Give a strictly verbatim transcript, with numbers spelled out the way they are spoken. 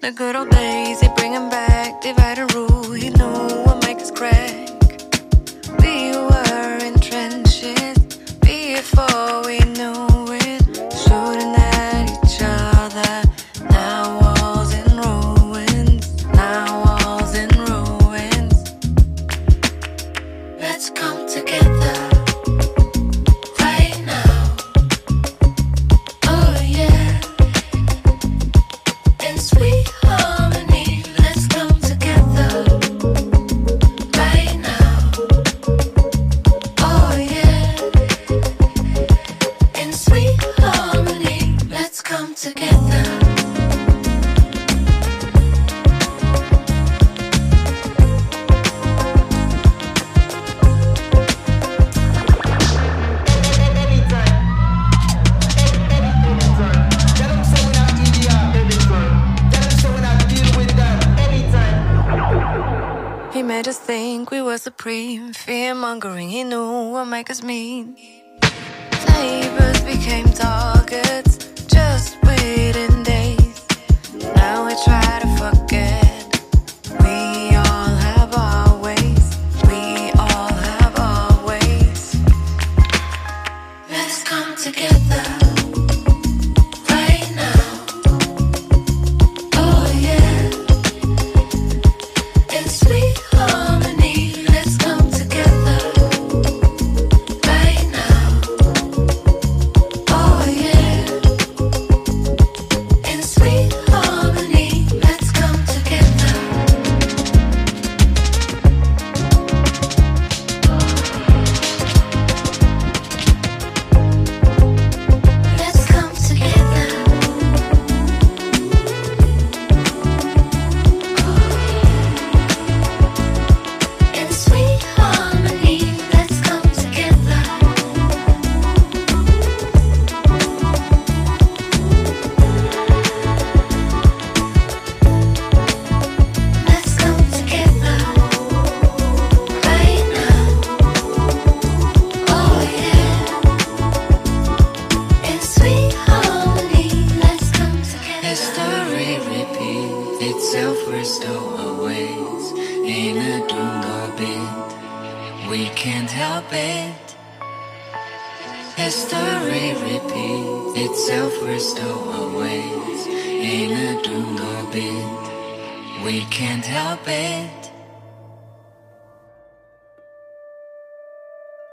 The good old days, they bring him back. Divide and rule, he knew what make us crack. We were in trenches before we knew it, shooting at each other. Now walls in ruins, now walls in ruins. Let's come together. He made us think we were supreme. Fear-mongering, he knew what make us mean. Neighbors became targets just within days. Now we try to forget. We all have our ways. We all have our ways. Let's come together. Itself restore our ways in a doomed orbit. We can't help it. History repeats itself restore our ways in a doomed orbit. We can't help it.